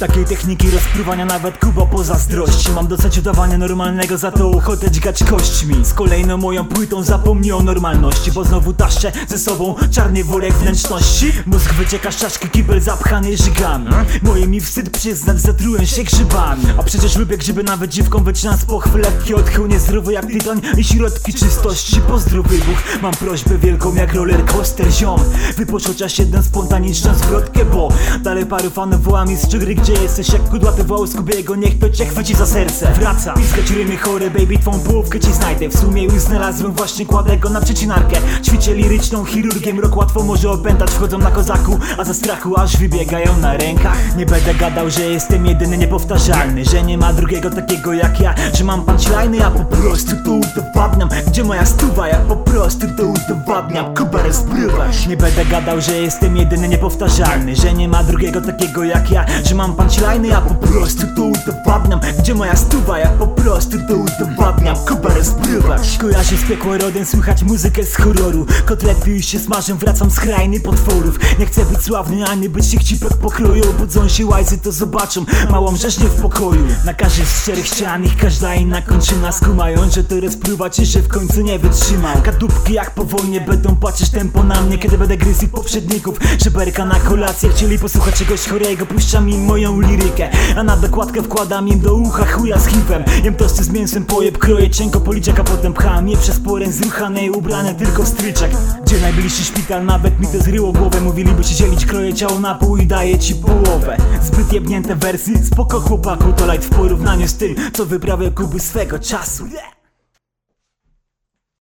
Takiej techniki rozpruwania nawet Kuba pozazdrości. Mam dosyć udawania normalnego, za to ochotę dźgać kośćmi. Z kolejną moją płytą zapomnij o normalności, bo znowu taszczę ze sobą czarny worek wnętrzności. Mózg wycieka z czaszki, kibel zapchany żygami. Moje mi wstyd przyznać, zatrułem się grzybami. A przecież lubię grzyby, nawet dziwką wycinam z pochwy. Lekki odchył, niezdrowy jak tytoń i środki czystości. Pozdrów wybuch, mam prośbę wielką jak roller coaster, ziom. Wypuść chociaż jeden spontaniczną zwrotkę, bo dalej paru fanów woła mi z czugry, gdzie jesteś jak kudłaty woł Skubiego, niech to cię chwyci za serce. Wraca, piskać rymy chore, baby, twą połówkę ci znajdę. W sumie już znalazłem, właśnie kładę go na przecinarkę. Ćwiczę liryczną chirurgiem, rok łatwo może opętać. Wchodzą na kozaku, a za strachu aż wybiegają na rękach. Nie będę gadał, że jestem jedyny niepowtarzalny, że nie ma drugiego takiego jak ja, że mam punchline'y, ja po prostu to udowadniam. Gdzie moja stuwa, ja po prostu to udowadniam. Kuba rozprywasz. Nie będę gadał, że jestem jedyny niepowtarzalny, że nie ma drugiego takiego jak ja, że mam punchline'y, ja po prostu to udowadniam. Gdzie moja stuwa, ja po prostu to udowadniam. Kuba rozprywasz. Kojarzę z piekła rodem, słychać muzykę z horroru. Kotlety już się smażą, wracam z krainy potworów. Nie chcę być sławny, ani być chciwek pokroju. Budzą się łajzy, to zobaczą małą rzeźnię w pokoju. Na każdej z czterech ścian ich każda inna kończyna. Skumają, że to rozpruwać i że w końcu nie wytrzymał. Kadłubki jak po wojnie będą patrzeć tempo na mnie, kiedy będę gryzł ich poprzedników. Żeberka na kolację, chcieli posłuchać czegoś chorego. Puszczam im moją lirykę, a na dokładkę wkładam im do ucha chuja z hipem. Jem tosty z mięsem, pojeb, kroję cienko policzek, a potem pcham je przez porę zruchane i ubrane tylko w stryczek. Gdzie najbliższy szpital, nawet mi to zryło głowę. Mówiliby się dzielić, kroję ciało na pół i daję ci połowę. Zbyt jebnięte wersy, spoko chłopaku, to light w porównaniu z tym, co wyprawiał Kuby swego czasu.